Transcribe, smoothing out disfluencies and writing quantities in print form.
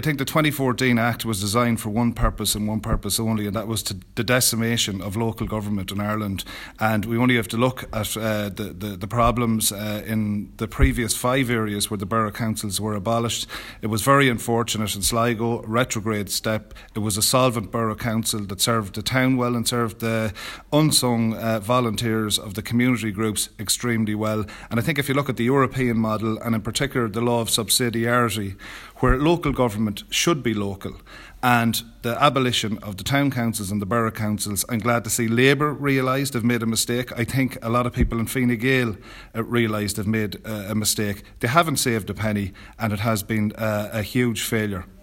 I think the 2014 Act was designed for one purpose and one purpose only, and that was the decimation of local government in Ireland. And we only have to look at the problems in the previous 5 areas where the borough councils were abolished. It was very unfortunate in Sligo, retrograde step. It was a solvent borough council that served the town well and served the unsung volunteers of the community groups extremely well. And I think if you look at the European model, and in particular the law of subsidiarity, where local government should be local, and the abolition of the town councils and the borough councils, I'm glad to see Labour realised they've made a mistake. I think a lot of people in Fine Gael realised they've made a mistake. They haven't saved a penny, and it has been a huge failure.